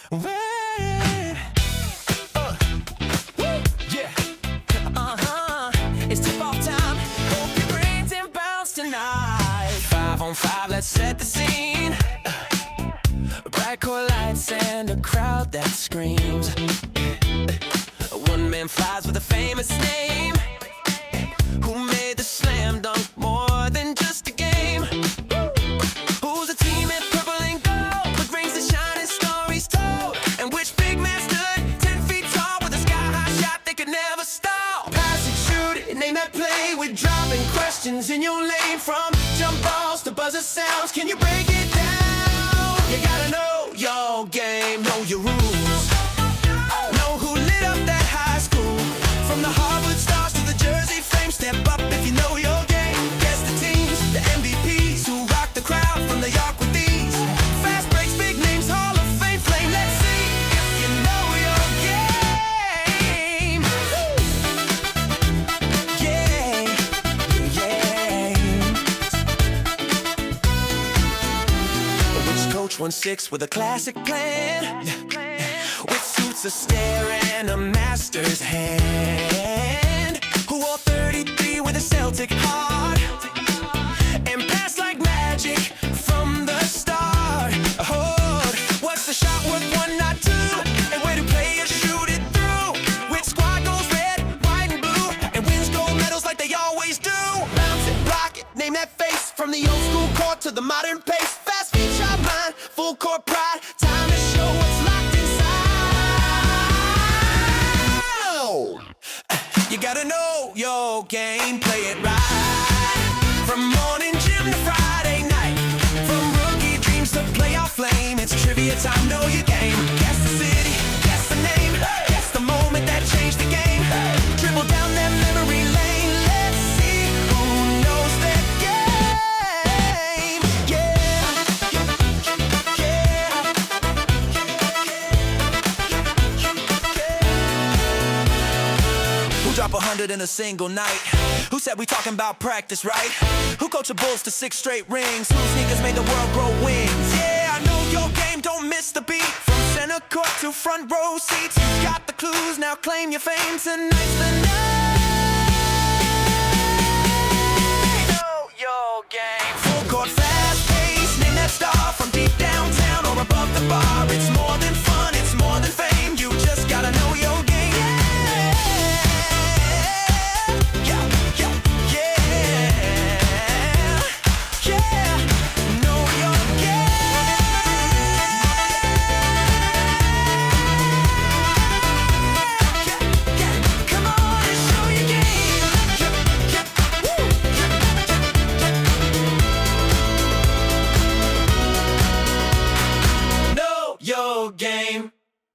Wait. Yeah. It's tip-off time. Hope your brains in bounce tonight. 5 on 5, let's set the scene. Bright core lights and a crowd that screams. One man flies with a famous name, who made the slam dunk more than just a game. Who's a team in purple and gold, with rings that shine and stories told, and which big man stood 10 feet tall with a sky-high shot they could never stall. Pass it, shoot it, name that play, with dropping questions in your lane. From jump balls to buzzer sounds, can you break it down? You gotta know your game, know your rules, know who lit up that high school. From the Harvard stars to the Jersey Flames, step up if you know your game. Guess the teams, the MVPs who rock the crowd from the York with these. Fast breaks, big names, Hall of Fame flame. Let's see if you know your game. Yeah, yeah. Which coach won 6 with a classic plan? With suits, a stare, and a master's hand. Who wore 33 with a Celtic heart, and passed like magic from the start. What's the shot worth, 1 not 2? And where do players shoot it through? Which squad goes red, white, and blue, and wins gold medals like they always do? Bounce it, block it, name that face. From the old school court to the modern pace. Fast feet, sharp mind, full court pride. Time to show what's locked inside. You gotta know your game, play it right. From morning gym to Friday night, from rookie dreams to playoff flame, it's trivia time, know your game. Guess the city, guess the name, guess the moment that changed the game. Dribble down that memory lane, let's see who knows that game. Who drop 100 in a single night? Who said we talking about practice, right? Who coached the Bulls to 6 straight rings? Whose sneakers made the world grow wings? Yeah, I know your game, don't miss the beat. From center court to front row seats, you got the clues, now claim your fame. Tonight's the night. Know your game. Full court, fast pace, name that star. From deep downtown or above the bar, it's more than fun, it's more than fame. You just gotta know your game. Your game.